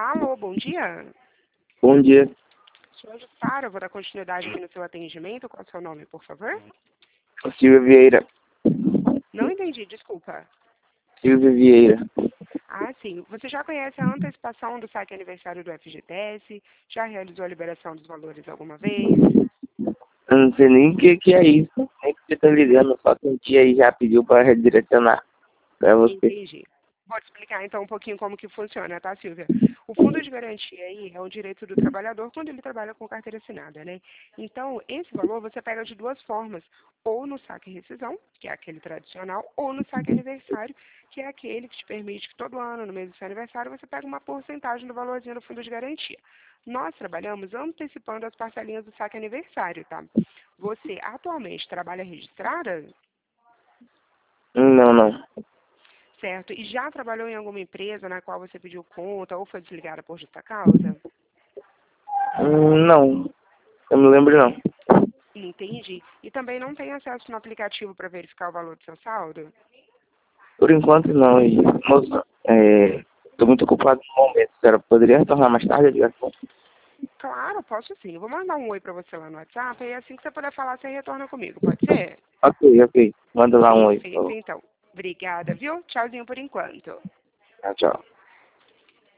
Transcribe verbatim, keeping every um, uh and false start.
Alô, bom dia. Bom dia. Senhor Sara, vou dar continuidade aqui no seu atendimento. Qual é o seu nome, por favor? Silvia Vieira. Não entendi, desculpa. Silvia Vieira. Ah, sim. Você já conhece a antecipação do saque aniversário do F G T S? Já realizou a liberação dos valores alguma vez? Eu não sei nem o que, que é isso. Nem que você tá ligando, só que um tia aí já pediu para redirecionar para você. Entendi. Vou te explicar então um pouquinho como que funciona, tá, Silvia? O fundo de garantia aí é um direito do trabalhador quando ele trabalha com carteira assinada, né? Então, esse valor você pega de duas formas, ou no saque rescisão, que é aquele tradicional, ou no saque aniversário, que é aquele que te permite que todo ano, no mês do seu aniversário, você pega uma porcentagem do valorzinho do fundo de garantia. Nós trabalhamos antecipando as parcelinhas do saque aniversário, tá? Você atualmente trabalha registrada? Não, não. Certo. E já trabalhou em alguma empresa na qual você pediu conta ou foi desligada por justa causa? Hum, Não. Eu não lembro, não. Entendi. E também não tem acesso no aplicativo para verificar o valor do seu saldo? Por enquanto, não. E, moça, é, tô muito ocupado no momento. A senhora poderia retornar mais tarde a ligação? Claro, posso sim. Eu vou mandar um oi para você lá no WhatsApp e assim que você puder falar, você retorna comigo, pode ser? Ok, ok. Manda lá um oi, por Perfeito, favor. então. Obrigada, viu? Tchauzinho por enquanto. Tchau, tchau.